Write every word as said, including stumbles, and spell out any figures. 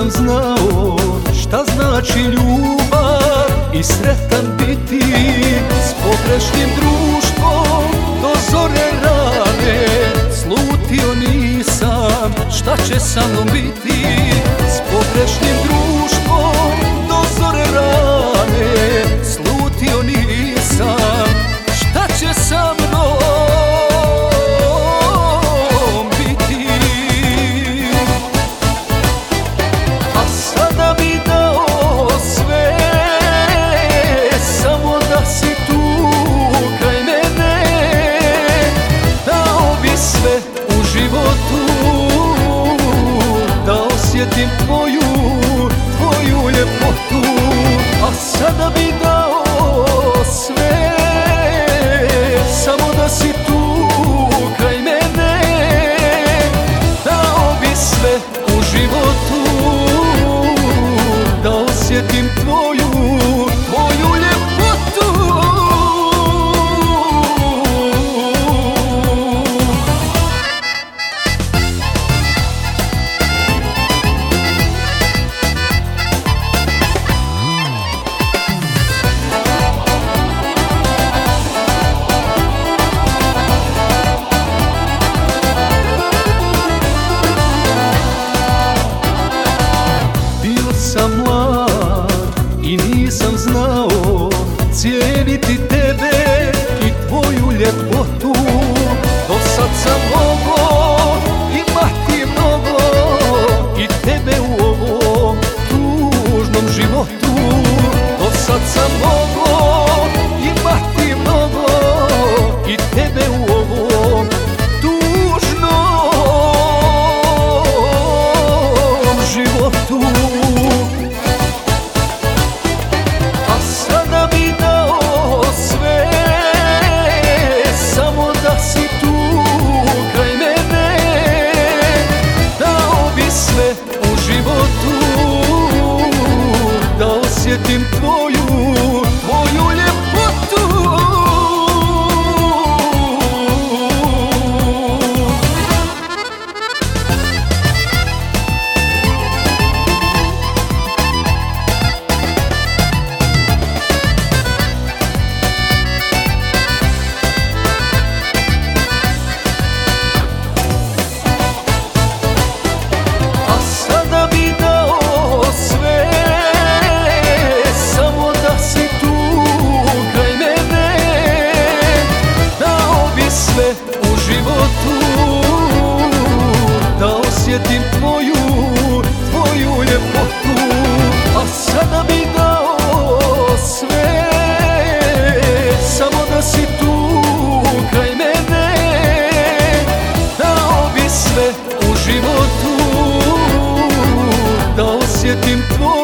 nisam znao šta znači ljubav i sretan biti s pogrešnim društvom do zore rane. Slutio nisam šta će sa mnom biti s pogrešnim društvom do zore rane. Slutio nisam šta će sa mnom biti, a sada mi dao sve samo da si tu kraj mene. Dao bi sve u životu da osjetim tvoju, tvoju ljepotu, a sada bi dao sve samo da si tu kraj mene. Dao bi sve u životu da osjetim tvoju, tvoju ljepotu. Sam mlad i nisam znao cijeniti tebe i tvoju ljepotu. Do sad sam mogao imati mnogo i tebe u ovom tužnom životu. Do sad sam mogao imati mnogo i tebe u ovom tužnom životu. U životu da osjetim tvoju, tvoju ljepotu. U životu da osjetim tvoju, tvoju ljepotu, a sada bi dao sve samo da si tu kraj mene. Dao bi sve u životu da osjetim tvoju